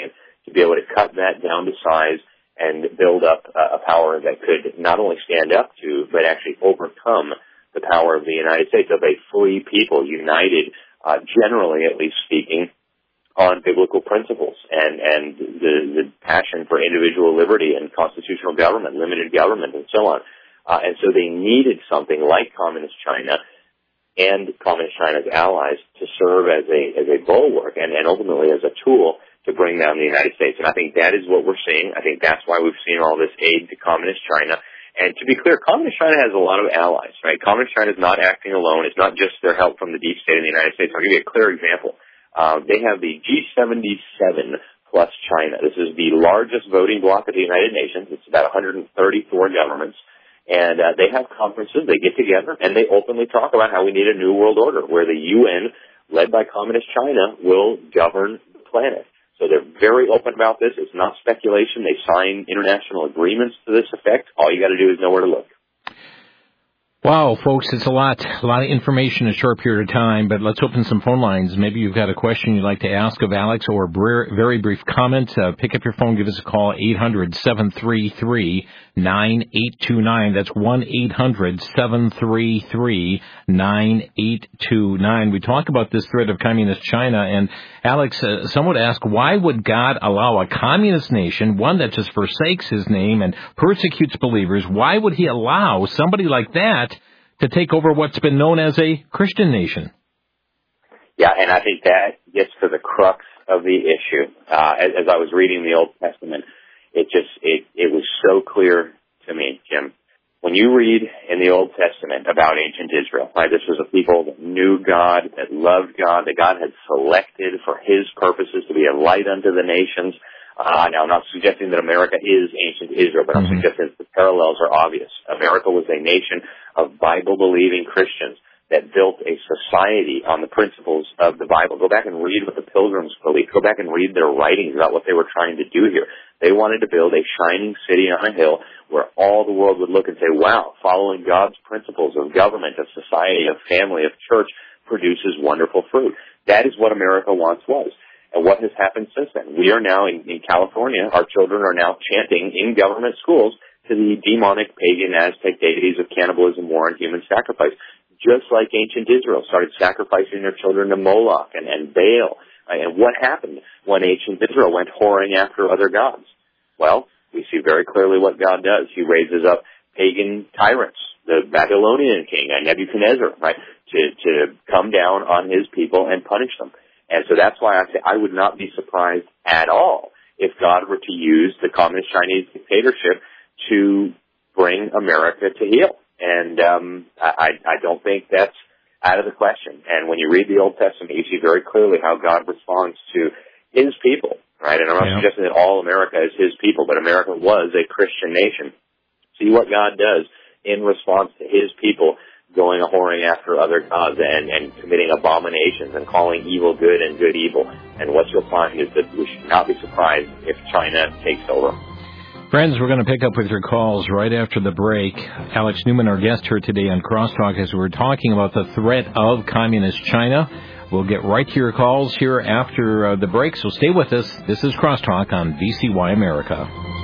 to be able to cut that down to size and build up uh, a power that could not only stand up to, but actually overcome the power of the United States, of a free people united, uh, generally at least speaking, on biblical principles and, and the, the passion for individual liberty and constitutional government, limited government, and so on. Uh, and so they needed something like Communist China and Communist China's allies to serve as a as a bulwark and, and ultimately as a tool to bring down the United States. And I think that is what we're seeing. I think that's why we've seen all this aid to Communist China. And to be clear, Communist China has a lot of allies, right? Communist China is not acting alone. It's not just their help from the deep state of the United States. I'll give you a clear example. Uh, they have the G seventy-seven plus China. This is the largest voting bloc of the United Nations. It's about one hundred thirty-four governments. And uh, they have conferences, they get together, and they openly talk about how we need a new world order where the U N, led by Communist China, will govern the planet. So they're very open about this. It's not speculation. They sign international agreements to this effect. All you got to do is know where to look. Wow, folks, it's a lot, a lot of information in a short period of time, but let's open some phone lines. Maybe you've got a question you'd like to ask of Alex or a very brief comment. Uh, pick up your phone, give us a call, eight hundred, seven three three, nine eight two nine. That's one eight hundred, seven three three, nine eight two nine. We talk about this threat of Communist China, and Alex, uh, some would ask, why would God allow a communist nation, one that just forsakes his name and persecutes believers, why would he allow somebody like that to take over what's been known as a Christian nation? Yeah, and I think that gets to the crux of the issue. Uh, as, as I was reading the Old Testament, it just, it, it was so clear to me, Jim. When you read in the Old Testament about ancient Israel, right, this was a people that knew God, that loved God, that God had selected for his purposes to be a light unto the nations. Uh, now, I'm not suggesting that America is ancient Israel, but I'm mm-hmm. suggesting that the parallels are obvious. America was a nation of Bible-believing Christians that built a society on the principles of the Bible. Go back and read what the Pilgrims believed. Go back and read their writings about what they were trying to do here. They wanted to build a shining city on a hill where all the world would look and say, wow, following God's principles of government, of society, of family, of church produces wonderful fruit. That is what America once was. And what has happened since then? We are now in, in California, our children are now chanting in government schools to the demonic pagan Aztec deities of cannibalism, war, and human sacrifice. Just like ancient Israel started sacrificing their children to Moloch and, and Baal. And what happened when ancient Israel went whoring after other gods? Well, we see very clearly what God does. He raises up pagan tyrants, the Babylonian king, Nebuchadnezzar, right, to, to come down on his people and punish them. And so that's why I say I would not be surprised at all if God were to use the Communist Chinese dictatorship to bring America to heel. And um, I, I don't think that's out of the question. And when you read the Old Testament, you see very clearly how God responds to his people, right? And I'm not yeah. suggesting that all America is his people, but America was a Christian nation. See what God does in response to his people going a-whoring after other gods and, and committing abominations and calling evil good and good evil. And what you'll find is that we should not be surprised if China takes over. Friends, we're going to pick up with your calls right after the break. Alex Newman, our guest here today on Crosstalk, as we're talking about the threat of Communist China. We'll get right to your calls here after uh, the break, so stay with us. This is Crosstalk on V C Y America.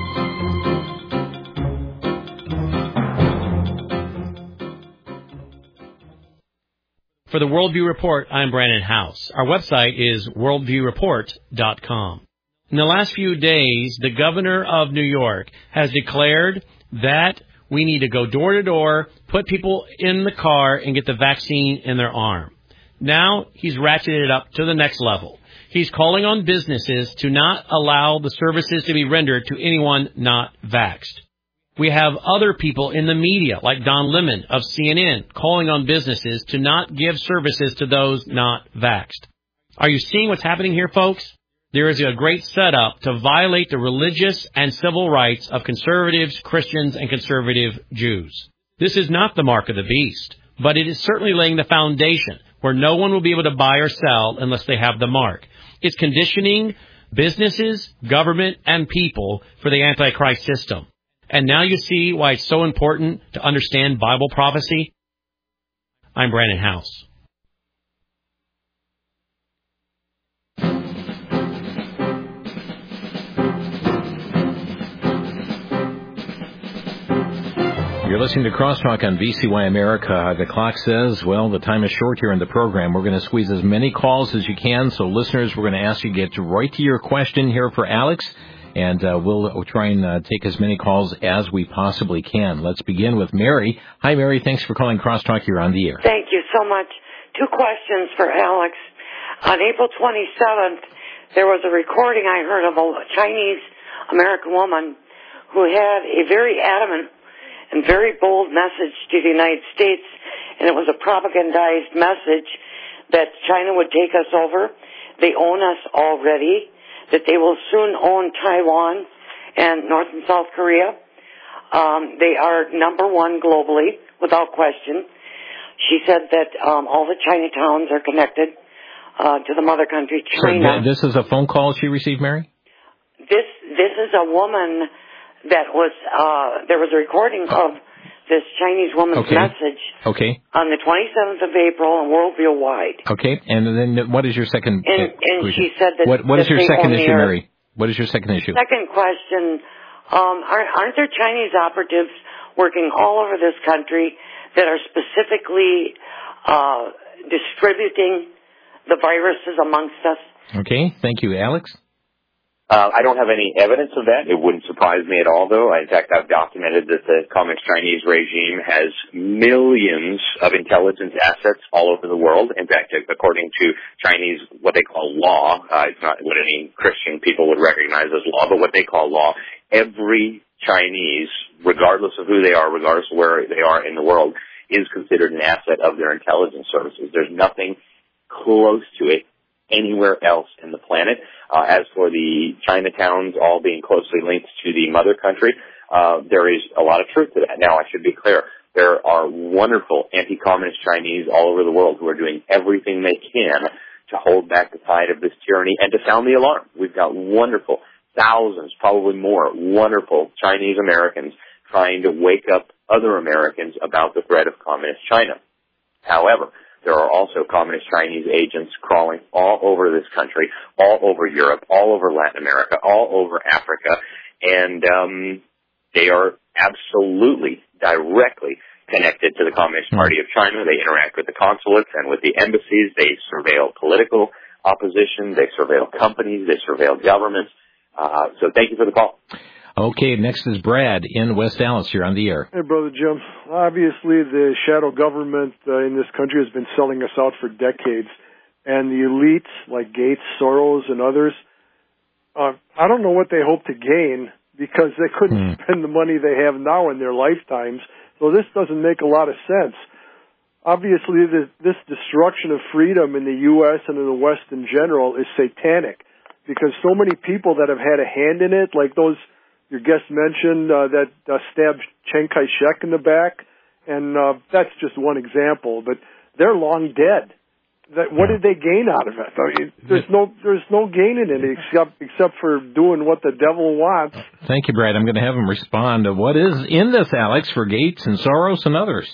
For the Worldview Report, I'm Brandon House. Our website is worldview report dot com. In the last few days, the governor of New York has declared that we need to go door to door, put people in the car, and get the vaccine in their arm. Now he's ratcheted it up to the next level. He's calling on businesses to not allow the services to be rendered to anyone not vaxxed. We have other people in the media, like Don Lemon of C N N, calling on businesses to not give services to those not vaxxed. Are you seeing what's happening here, folks? There is a great setup to violate the religious and civil rights of conservatives, Christians, and conservative Jews. This is not the mark of the beast, but it is certainly laying the foundation where no one will be able to buy or sell unless they have the mark. It's conditioning businesses, government, and people for the Antichrist system. And now you see why it's so important to understand Bible prophecy. I'm Brandon House. You're listening to Crosstalk on V C Y America. The clock says, well, the time is short here in the program. We're going to squeeze as many calls as you can. So, listeners, we're going to ask you to get right to your question here for Alex, and uh, we'll, we'll try and uh, take as many calls as we possibly can. Let's begin with Mary. Hi, Mary. Thanks for calling Crosstalk. You're on the air. Thank you so much. Two questions for Alex. On April twenty-seventh, there was a recording I heard of a Chinese-American woman who had a very adamant and very bold message to the United States, and it was a propagandized message that China would take us over. They own us already, that they will soon own Taiwan and North and South Korea. Um, they are number one globally, without question. She said that um, all the Chinatowns are connected uh, to the mother country, China. So this is a phone call she received, Mary? This this is a woman that was, uh, there was a recording oh. of this Chinese woman's okay. message okay. on the twenty-seventh of April and worldview wide. Okay, and then what is your second And, and she said that... What, what that is your they second own issue, the earth. Mary? What is your second issue? Second question, um, aren't, aren't there Chinese operatives working all over this country that are specifically uh, distributing the viruses amongst us? Okay, thank you. Alex? Uh, I don't have any evidence of that. It wouldn't surprise me at all, though. In fact, I've documented that the Communist Chinese regime has millions of intelligence assets all over the world. In fact, according to Chinese, what they call law, uh, it's not what any Christian people would recognize as law, but what they call law, every Chinese, regardless of who they are, regardless of where they are in the world, is considered an asset of their intelligence services. There's nothing close to it anywhere else in the planet. Uh, as for the Chinatowns all being closely linked to the mother country, uh, there is a lot of truth to that. Now, I should be clear. There are wonderful anti-communist Chinese all over the world who are doing everything they can to hold back the tide of this tyranny and to sound the alarm. We've got wonderful, thousands, probably more, wonderful Chinese Americans trying to wake up other Americans about the threat of communist China. However, there are also communist Chinese agents crawling all over this country, all over Europe, all over Latin America, all over Africa, and um, they are absolutely directly connected to the Communist Party of China. They interact with the consulates and with the embassies. They surveil political opposition. They surveil companies. They surveil governments. Uh, so thank you for the call. Okay, next is Brad in West Dallas. You're on the air. Hey, Brother Jim. Obviously, the shadow government uh, in this country has been selling us out for decades. And the elites, like Gates, Soros, and others, uh, I don't know what they hope to gain because they couldn't hmm. spend the money they have now in their lifetimes. So this doesn't make a lot of sense. Obviously, this, this destruction of freedom in the U S and in the West in general is satanic because so many people that have had a hand in it, like those your guest mentioned uh, that uh, stabbed Chiang Kai-shek in the back, and uh, that's just one example. But they're long dead. That, what did they gain out of it? I mean, there's no there's no gain in it except except for doing what the devil wants. Thank you, Brad. I'm going to have him respond to what is in this, Alex, for Gates and Soros and others.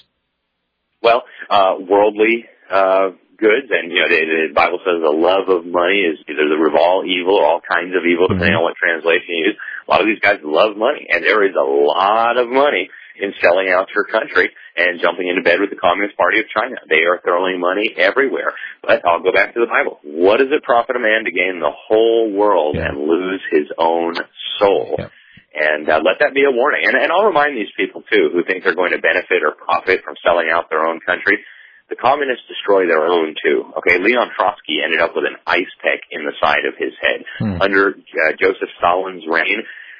Well, uh, worldly uh, goods, and you know, the, the Bible says the love of money is either the root of all evil or all kinds of evil, depending mm-hmm. on what translation you use. A lot of these guys love money, and there is a lot of money in selling out your country and jumping into bed with the Communist Party of China. They are throwing money everywhere. But I'll go back to the Bible. What does it profit a man to gain the whole world yeah. and lose his own soul? Yeah. And uh, let that be a warning. And, and I'll remind these people, too, who think they're going to benefit or profit from selling out their own country. The communists destroy their own, too. Okay, Leon Trotsky ended up with an ice pick in the side of his head. Hmm. Under uh, Joseph Stalin's reign,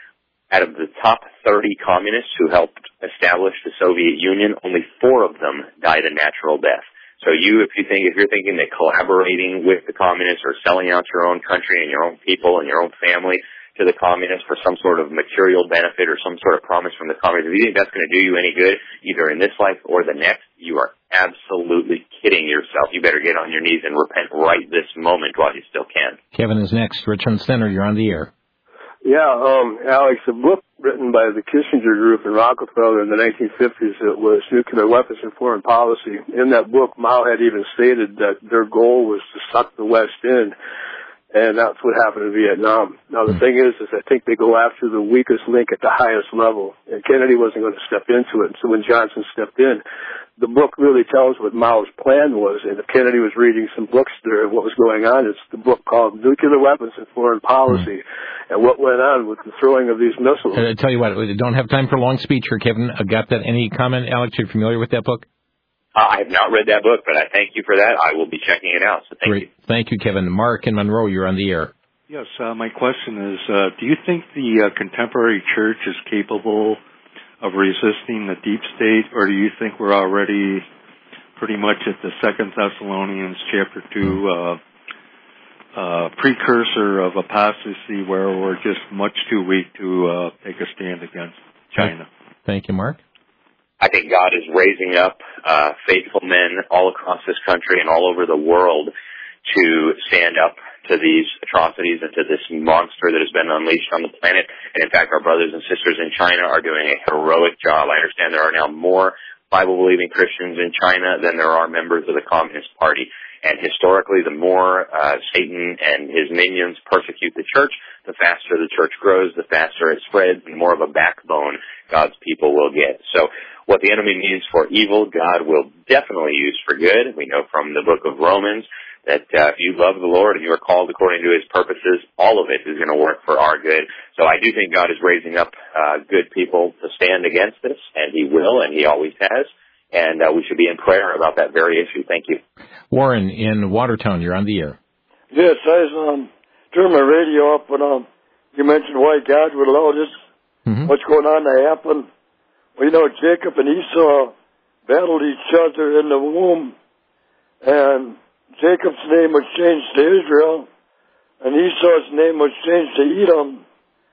out of the top thirty communists who helped establish the Soviet Union, only four of them died a natural death. So you, if you think, if you're thinking that collaborating with the communists or selling out your own country and your own people and your own family to the communists for some sort of material benefit or some sort of promise from the communists, if you think that's going to do you any good, either in this life or the next, you are absolutely kidding yourself. You better get on your knees and repent right this moment while you still can. Kevin is next. Richmond Center, you're on the air. Yeah, um, Alex, a book written by the Kissinger Group and Rockefeller in the nineteen fifties, it was Nuclear Weapons and Foreign Policy. In that book, Mao had even stated that their goal was to suck the West in. And that's what happened in Vietnam. Now, the mm-hmm. thing is, is I think they go after the weakest link at the highest level. And Kennedy wasn't going to step into it. So when Johnson stepped in, the book really tells what Mao's plan was. And if Kennedy was reading some books there of what was going on, it's the book called Nuclear Weapons and Foreign Policy mm-hmm. and what went on with the throwing of these missiles. I tell you what, we don't have time for a long speech here, Kevin. I got that. Any comment, Alex? You're familiar with that book? Uh, I have not read that book, but I thank you for that. I will be checking it out, so thank Great. you. Thank you, Kevin. Mark in Monroe, you're on the air. Yes, uh, my question is, uh, do you think the uh, contemporary church is capable of resisting the deep state, or do you think we're already pretty much at the Second Thessalonians chapter two uh, uh, precursor of apostasy, where we're just much too weak to uh, take a stand against China? Thank you, Mark. I think God is raising up uh, faithful men all across this country and all over the world to stand up to these atrocities and to this monster that has been unleashed on the planet. And in fact, our brothers and sisters in China are doing a heroic job. I understand there are now more Bible-believing Christians in China than there are members of the Communist Party. And historically, the more uh, Satan and his minions persecute the church, the faster the church grows, the faster it spreads, and more of a backbone God's people will get. So what the enemy means for evil, God will definitely use for good. We know from the book of Romans that uh, if you love the Lord and you are called according to his purposes, all of it is going to work for our good. So I do think God is raising up uh, good people to stand against this, and he will, and he always has. And uh, we should be in prayer about that very issue. Thank you. Warren in Watertown, you're on the air. Yes, I was, um, turned my radio up when um, you mentioned why God would allow this, mm-hmm. what's going on to happen. Well, you know, Jacob and Esau battled each other in the womb, and Jacob's name was changed to Israel, and Esau's name was changed to Edom.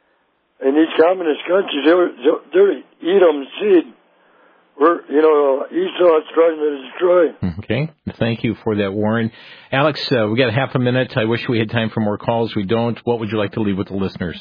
In these communist countries, they're, they're Edom's seed. We're, you know, Esau is trying to destroy. Okay. Thank you for that, Warren. Alex, uh, we got half a minute. I wish we had time for more calls. We don't. What would you like to leave with the listeners?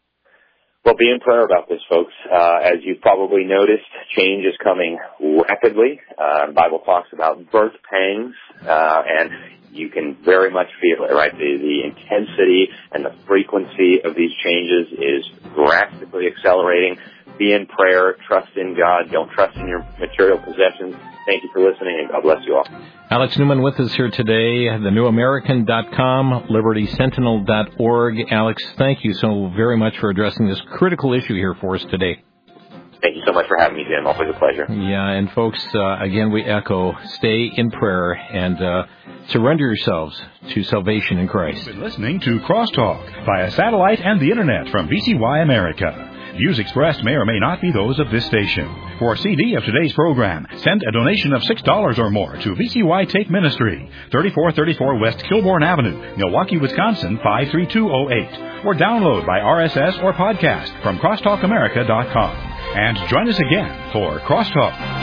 Well, be in prayer about this, folks. Uh, as you've probably noticed, change is coming rapidly. Uh, the Bible talks about birth pangs, uh, and you can very much feel it, right? The, the intensity and the frequency of these changes is drastically accelerating. Be in prayer. Trust in God. Don't trust in your material possessions. Thank you for listening, and God bless you all. Alex Newman with us here today, the new american dot com, liberty sentinel dot org. Alex, thank you so very much for addressing this critical issue here for us today. Thank you so much for having me, Jim. Always a pleasure. Yeah, and folks, uh, again, we echo, stay in prayer and uh, surrender yourselves to salvation in Christ. You've been listening to Crosstalk via satellite and the Internet from V C Y America. Views expressed may or may not be those of this station. For a C D of today's program, send a donation of six dollars or more to V C Y Take Ministry, thirty-four thirty-four West Kilbourne Avenue, Milwaukee, Wisconsin, five three two oh eight. Or download by R S S or podcast from crosstalk america dot com. And join us again for Crosstalk.